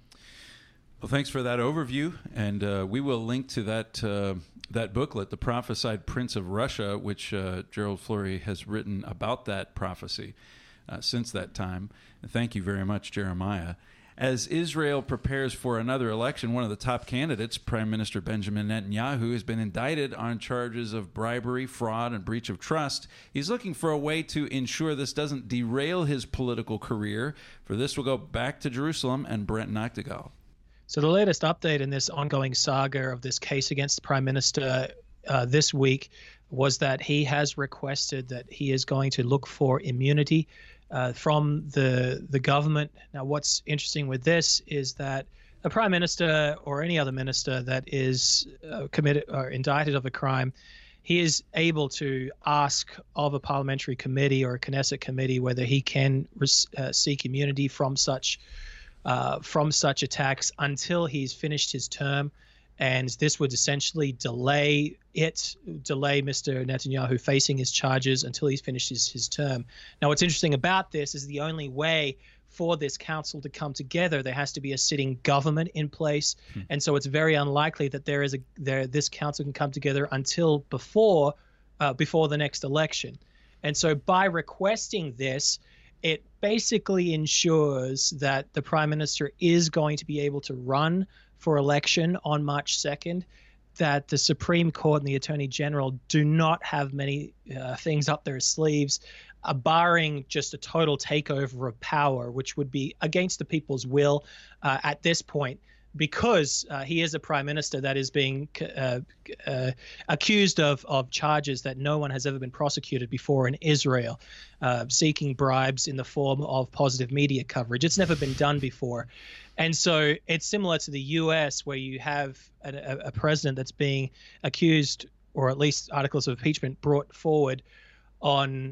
Well, thanks for that overview, and uh, we will link to that uh, that booklet, The Prophesied Prince of Russia, which uh, Gerald Fleury has written about that prophecy uh, since that time. And thank you very much, Jeremiah. As Israel prepares for another election, one of the top candidates, Prime Minister Benjamin Netanyahu, has been indicted on charges of bribery, fraud, and breach of trust. He's looking for a way to ensure this doesn't derail his political career. For this, we'll go back to Jerusalem and Brent Noctegal. So the latest update in this ongoing saga of this case against the Prime Minister uh, this week was that he has requested that he is going to look for immunity uh, from the the government. Now, what's interesting with this is that a Prime Minister or any other minister that is uh, committed or indicted of a crime, he is able to ask of a parliamentary committee or a Knesset committee whether he can uh, seek immunity from such Uh, from such attacks until he's finished his term. And this would essentially delay it, delay Mister Netanyahu facing his charges until he's finished his, his term. Now, what's interesting about this is the only way for this council to come together, there has to be a sitting government in place. Hmm. And so it's very unlikely that there is a there this council can come together until before uh, before the next election. And so by requesting this, it basically ensures that the Prime Minister is going to be able to run for election on March second, that the Supreme Court and the Attorney General do not have many uh, things up their sleeves, uh, barring just a total takeover of power, which would be against the people's will uh, at this point, because uh, he is a prime minister that is being uh, uh, accused of, of charges that no one has ever been prosecuted before in Israel, uh, seeking bribes in the form of positive media coverage. It's never been done before. And so it's similar to the U S, where you have a, a president that's being accused, or at least articles of impeachment brought forward on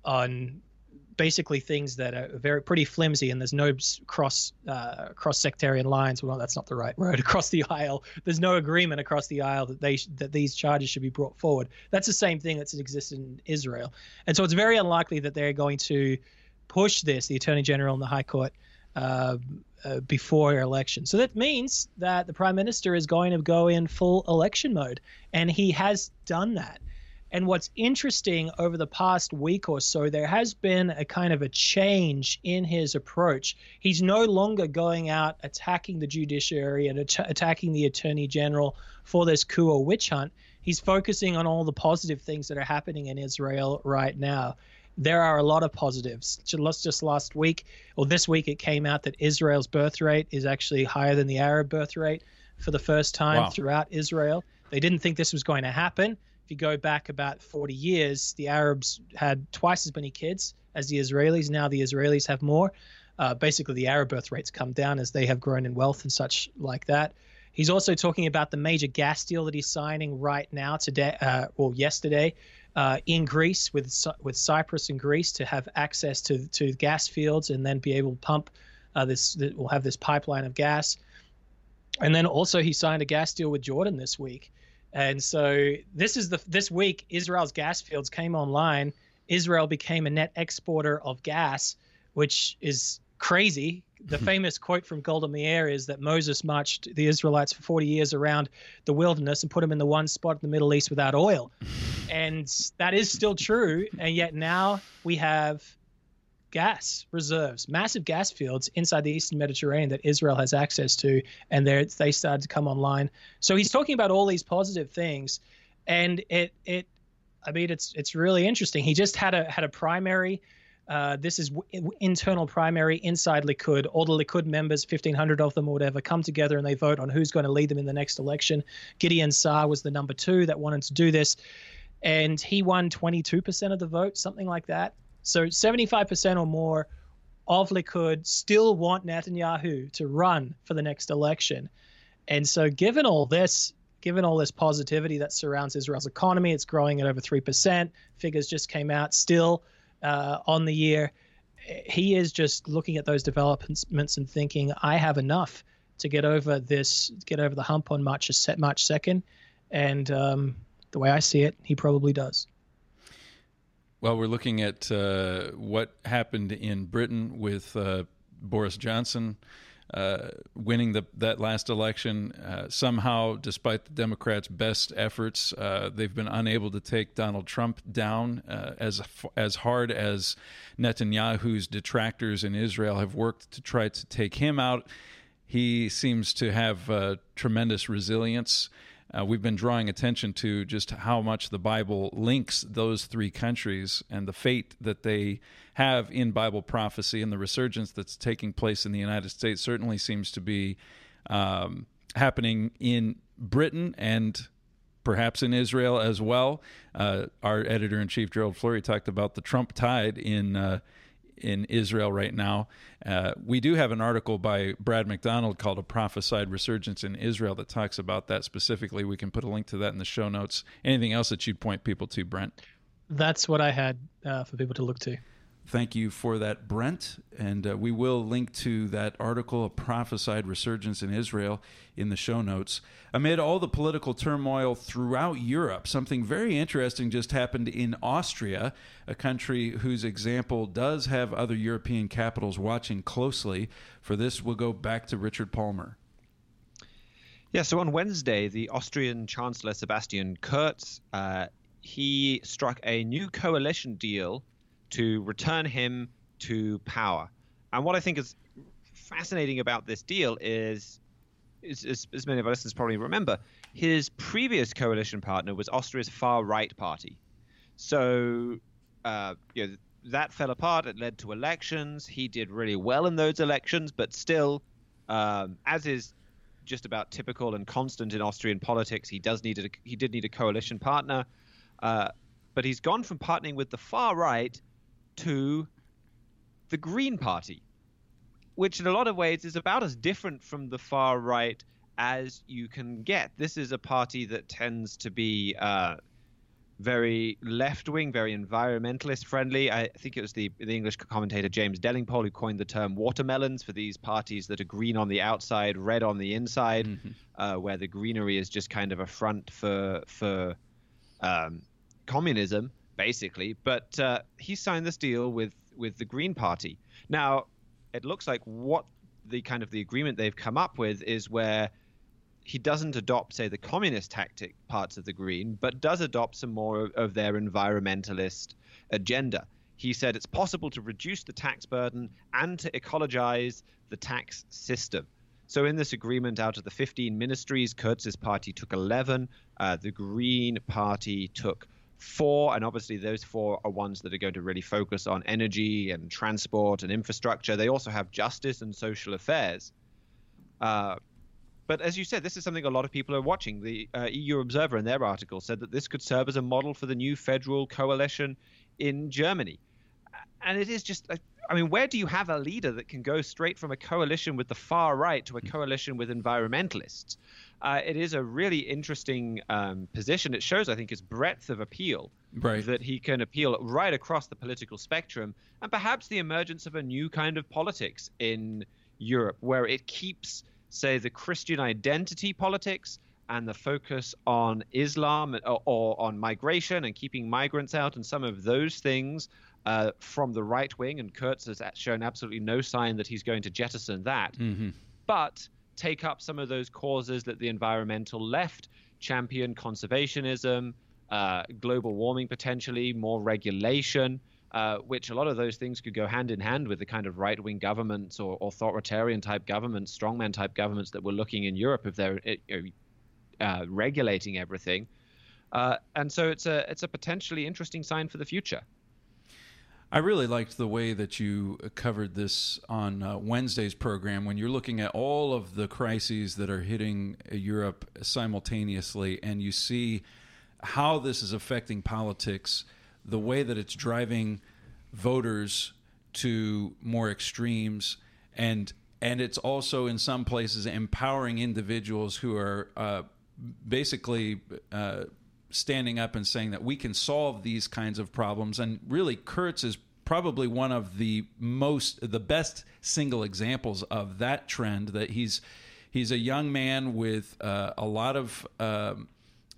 on basically things that are very pretty flimsy, and there's no cross uh, cross sectarian lines. Well, that's not the right word. Across the aisle, there's no agreement across the aisle that they sh- that these charges should be brought forward. That's the same thing that's existed in Israel, and so it's very unlikely that they're going to push this, the Attorney General and the High Court, uh, uh, before election. So that means that the Prime Minister is going to go in full election mode, and he has done that. And what's interesting, over the past week or so, there has been a kind of a change in his approach. He's no longer going out attacking the judiciary and at- attacking the Attorney General for this coup or witch hunt. He's focusing on all the positive things that are happening in Israel right now. There are a lot of positives. Just last week, or this week, it came out that Israel's birth rate is actually higher than the Arab birth rate for the first time wow. throughout Israel. They didn't think this was going to happen. If you go back about forty years, the Arabs had twice as many kids as the Israelis. Now the Israelis have more. Uh, basically, the Arab birth rates come down as they have grown in wealth and such like that. He's also talking about the major gas deal that he's signing right now today, uh, or yesterday, uh, in Greece with with Cyprus and Greece, to have access to to gas fields and then be able to pump uh, this. We'll have this pipeline of gas. And then also he signed a gas deal with Jordan this week. And so this is the this week, Israel's gas fields came online. Israel became a net exporter of gas, which is crazy. The famous quote from Golda Meir is that Moses marched the Israelites for forty years around the wilderness and put them in the one spot in the Middle East without oil. And that is still true. And yet now we have gas reserves, massive gas fields inside the Eastern Mediterranean that Israel has access to, and they they started to come online. So he's talking about all these positive things, and it it I mean it's it's really interesting. He just had a had a primary Uh, this is w- internal primary inside Likud. All the Likud members, fifteen hundred of them or whatever, come together and they vote on who's going to lead them in the next election. Gideon Saar was the number two that wanted to do this, and he won twenty-two percent of the vote, something like that. So seventy-five percent or more of Likud still want Netanyahu to run for the next election. And so given all this, given all this positivity that surrounds Israel's economy, it's growing at over three percent. Figures just came out still uh, on the year. He is just looking at those developments and thinking, I have enough to get over this, get over the hump on March, March second. And um, the way I see it, he probably does. Well, we're looking at uh, what happened in Britain with uh, Boris Johnson uh, winning the, that last election. Uh, somehow, despite the Democrats' best efforts, uh, they've been unable to take Donald Trump down uh, as as hard as Netanyahu's detractors in Israel have worked to try to take him out. He seems to have uh, tremendous resilience. Uh, we've been drawing attention to just how much the Bible links those three countries and the fate that they have in Bible prophecy, and the resurgence that's taking place in the United States certainly seems to be um, happening in Britain and perhaps in Israel as well. Uh, our editor-in-chief, Gerald Fleury, talked about the Trump tide in uh, in Israel right now. Uh, we do have an article by Brad McDonald called A Prophesied Resurgence in Israel that talks about that specifically. We can put a link to that in the show notes. Anything else that you'd point people to, Brent? That's what I had uh, for people to look to. Thank you for that, Brent. And uh, we will link to that article, A Prophesied Resurgence in Israel, in the show notes. Amid all the political turmoil throughout Europe, something very interesting just happened in Austria, a country whose example does have other European capitals watching closely. For this, we'll go back to Richard Palmer. Yeah, so on Wednesday, the Austrian Chancellor Sebastian Kurz, uh, he struck a new coalition deal to return him to power. And what I think is fascinating about this deal is, is, is as many of our listeners probably remember, his previous coalition partner was Austria's far-right party. So uh, you know, that fell apart. It led to elections. He did really well in those elections, but still, um, as is just about typical and constant in Austrian politics, he does need a, he did need a coalition partner. Uh, but he's gone from partnering with the far right to the Green Party, which in a lot of ways is about as different from the far right as you can get. This is a party that tends to be uh, very left-wing, very environmentalist friendly. I think it was the, the English commentator James Delingpole who coined the term watermelons for these parties that are green on the outside, red on the inside, mm-hmm. uh, where the greenery is just kind of a front for for um, communism, basically. But uh, he signed this deal with with the Green Party. Now, it looks like what the kind of the agreement they've come up with is where he doesn't adopt, say, the communist tactic parts of the Green, but does adopt some more of their environmentalist agenda. He said it's possible to reduce the tax burden and to ecologize the tax system. So in this agreement, out of the fifteen ministries, Kurz's party took eleven, uh, the Green Party took four, and obviously those four are ones that are going to really focus on energy and transport and infrastructure. They also have justice and social affairs. Uh, but as you said, this is something a lot of people are watching. The uh, E U Observer in their article said that this could serve as a model for the new federal coalition in Germany. And it is just, I mean, where do you have a leader that can go straight from a coalition with the far right to a coalition with environmentalists? Uh, it is a really interesting um, position. It shows, I think, his breadth of appeal, right, that he can appeal right across the political spectrum, and perhaps the emergence of a new kind of politics in Europe where it keeps, say, the Christian identity politics and the focus on Islam or, or on migration and keeping migrants out and some of those things uh, from the right wing. And Kurz has shown absolutely no sign that he's going to jettison that. Mm-hmm. But take up some of those causes that the environmental left champion: conservationism, uh, global warming potentially, more regulation, uh, which a lot of those things could go hand in hand with the kind of right-wing governments or authoritarian-type governments, strongman-type governments that we're looking in Europe if they're uh, regulating everything. Uh, and so it's a it's a potentially interesting sign for the future. I really liked the way that you covered this on uh, Wednesday's program when you're looking at all of the crises that are hitting Europe simultaneously, and you see how this is affecting politics, the way that it's driving voters to more extremes, and and it's also in some places empowering individuals who are uh, basically uh, standing up and saying that we can solve these kinds of problems. And really, Kurtz is probably one of the most, the best single examples of that trend. That he's he's a young man with uh, a lot of um,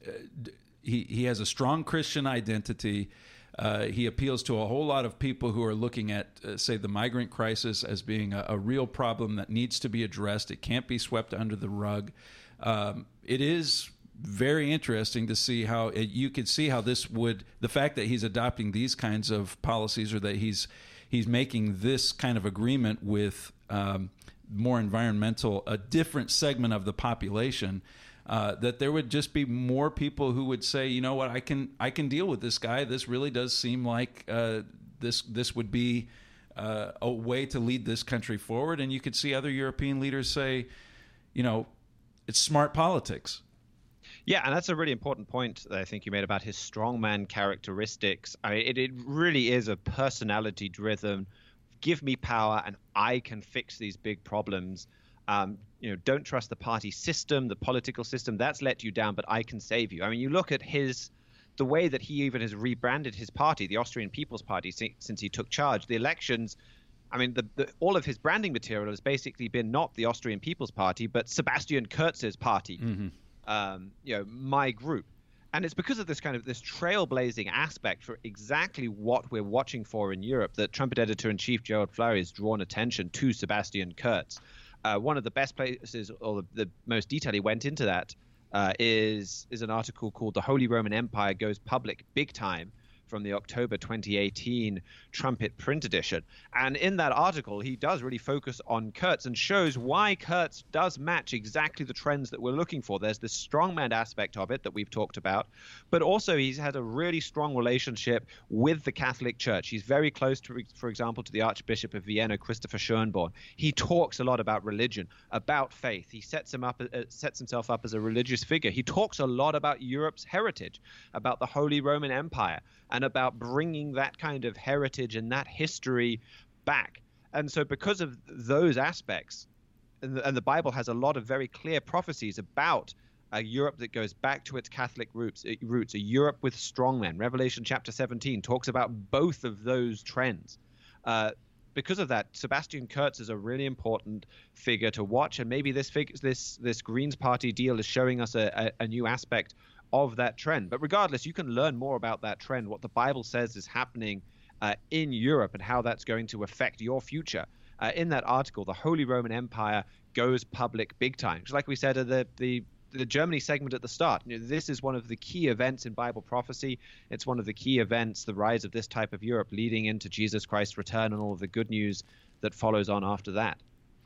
he he has a strong Christian identity. Uh, he appeals to a whole lot of people who are looking at, uh, say, the migrant crisis as being a, a real problem that needs to be addressed. It can't be swept under the rug. Um, it is very interesting to see how it, you could see how this would, the fact that he's adopting these kinds of policies, or that he's he's making this kind of agreement with um, more environmental, a different segment of the population. Uh, that there would just be more people who would say, you know what, I can I can deal with this guy. This really does seem like uh, this this would be uh, a way to lead this country forward. And you could see other European leaders say, you know, it's smart politics. Yeah, and that's a really important point that I think you made about his strongman characteristics. I mean, it, it really is a personality-driven, give me power and I can fix these big problems. Um, you know, don't trust the party system, the political system. That's let you down, but I can save you. I mean, you look at his, the way that he even has rebranded his party, the Austrian People's Party, since he took charge. The elections, I mean, the, the, all of his branding material has basically been not the Austrian People's Party, but Sebastian Kurz's party, mm-hmm. um, you know, my group. And it's because of this kind of this trailblazing aspect for exactly what we're watching for in Europe that Trumpet Editor-in-Chief Gerald Fleury has drawn attention to Sebastian Kurz. Uh, one of the best places, or the, the most detail he went into that, uh, is is an article called "The Holy Roman Empire Goes Public Big Time" from the October twenty eighteen Trumpet print edition. And in that article, he does really focus on Kurz and shows why Kurz does match exactly the trends that we're looking for. There's this strongman aspect of it that we've talked about, but also he's had a really strong relationship with the Catholic Church. He's very close, to, for example, to the Archbishop of Vienna, Christopher Schönborn. He talks a lot about religion, about faith. He sets him up, uh, sets himself up as a religious figure. He talks a lot about Europe's heritage, about the Holy Roman Empire, and about bringing that kind of heritage and that history back. And so because of those aspects, and the, and the Bible has a lot of very clear prophecies about a Europe that goes back to its Catholic roots, roots a Europe with strongmen. Revelation chapter seventeen talks about both of those trends. Uh, because of that, Sebastian Kurz is a really important figure to watch, and maybe this fig- this this Greens Party deal is showing us a, a, a new aspect of that trend. But regardless, you can learn more about that trend, what the Bible says is happening uh, in Europe and how that's going to affect your future. Uh, in that article, the Holy Roman Empire goes public big time. Just like we said at the, the, the Germany segment at the start, you know, this is one of the key events in Bible prophecy. It's one of the key events, the rise of this type of Europe leading into Jesus Christ's return and all of the good news that follows on after that.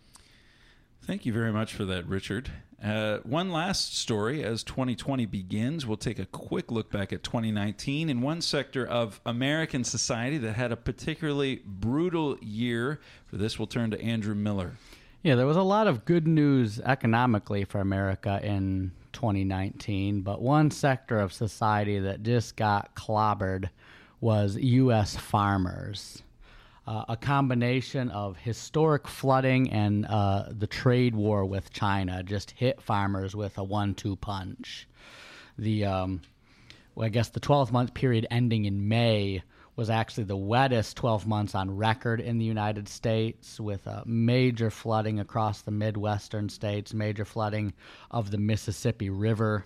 Thank you very much for that, Richard. Uh, one last story as twenty twenty begins. We'll take a quick look back at twenty nineteen in one sector of American society that had a particularly brutal year. For this, we'll turn to Andrew Miller. Yeah, there was a lot of good news economically for America in twenty nineteen, but one sector of society that just got clobbered was U S farmers. Uh, a combination of historic flooding and uh, the trade war with China just hit farmers with a one two punch. The, um, well, I guess the twelve-month period ending in May was actually the wettest twelve months on record in the United States, with uh, major flooding across the Midwestern states, major flooding of the Mississippi River,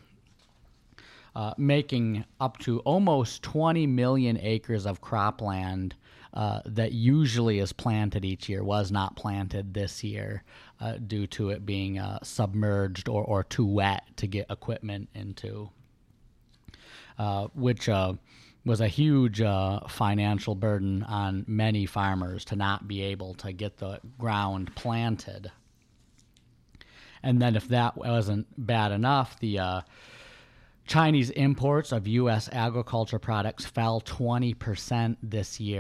uh, making up to almost twenty million acres of cropland Uh, that usually is planted each year was not planted this year uh, due to it being uh, submerged or, or too wet to get equipment into, uh, which uh, was a huge uh, financial burden on many farmers to not be able to get the ground planted. And then if that wasn't bad enough, the uh, Chinese imports of U S agriculture products fell twenty percent this year.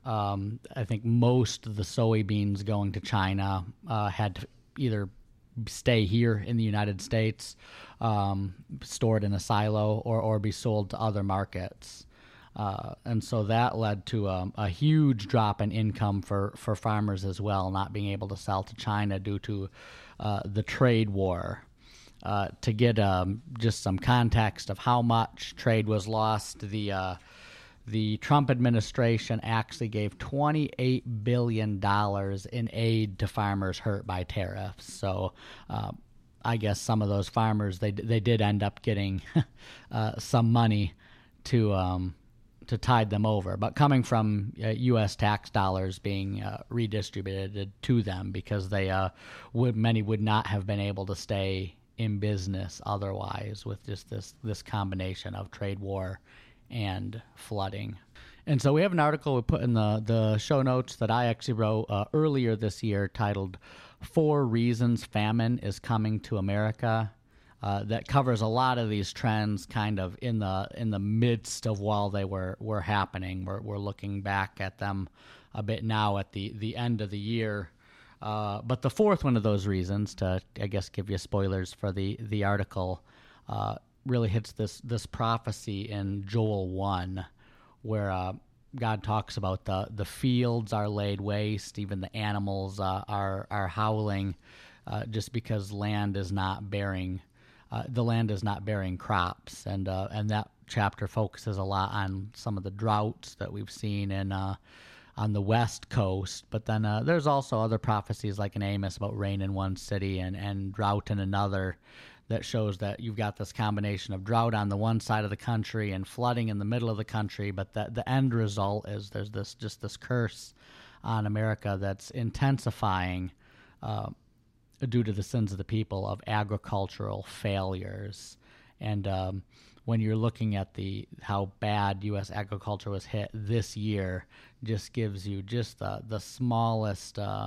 Um, I think most of the soybeans going to China uh, had to either stay here in the United States, um, stored in a silo, or, or be sold to other markets. Uh, and so that led to a, a huge drop in income for, for farmers as well, not being able to sell to China due to uh, the trade war. Uh, to get um, just some context of how much trade was lost, the uh, the Trump administration actually gave twenty-eight billion dollars in aid to farmers hurt by tariffs. So uh, I guess some of those farmers, they they did end up getting uh, some money to um, to tide them over, but coming from uh, U S tax dollars being uh, redistributed to them, because they uh, would many would not have been able to stay in business otherwise with just this this combination of trade war and flooding. And so we have an article we put in the the show notes that I actually wrote uh, earlier this year titled "Four Reasons Famine is Coming to America." Uh, that covers a lot of these trends kind of in the in the midst of while they were, were happening. We're, we're looking back at them a bit now at the, the end of the year. Uh, but the fourth one of those reasons, to I guess give you spoilers for the, the article, uh, really hits this, this prophecy in Joel one, where uh, God talks about the, the fields are laid waste, even the animals uh, are, are howling uh, just because land is not bearing Uh, the land is not bearing crops, and uh, and that chapter focuses a lot on some of the droughts that we've seen in uh, on the West Coast. But then uh, there's also other prophecies like in Amos about rain in one city and, and drought in another, that shows that you've got this combination of drought on the one side of the country and flooding in the middle of the country. But the the end result is there's this just this curse on America that's intensifying. Uh, due to the sins of the people of agricultural failures. And um, when you're looking at the how bad U S agriculture was hit this year, just gives you just the, the smallest uh,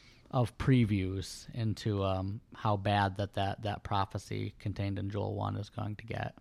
of previews into um, how bad that, that, that prophecy contained in Joel one is going to get.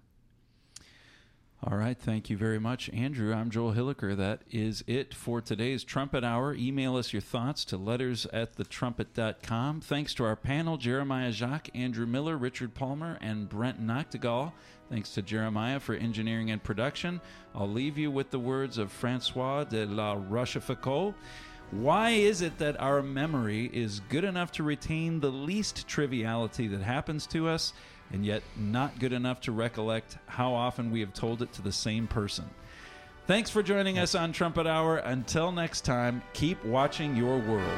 All right. Thank you very much, Andrew. I'm Joel Hilliker. That is it for today's Trumpet Hour. Email us your thoughts to letters at the trumpet dot com. Thanks to our panel, Jeremiah Jacques, Andrew Miller, Richard Palmer, and Brent Noctegal. Thanks to Jeremiah for engineering and production. I'll leave you with the words of Francois de la Rochefoucauld. Why is it that our memory is good enough to retain the least triviality that happens to us, and yet not good enough to recollect how often we have told it to the same person? Thanks for joining us on Trumpet Hour. Until next time, keep watching your world.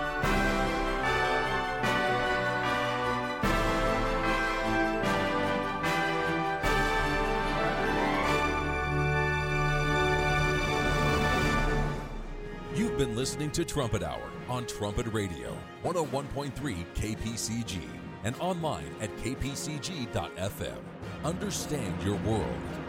You've been listening to Trumpet Hour on Trumpet Radio, one oh one point three K P C G, and online at k p c g dot f m. Understand your world.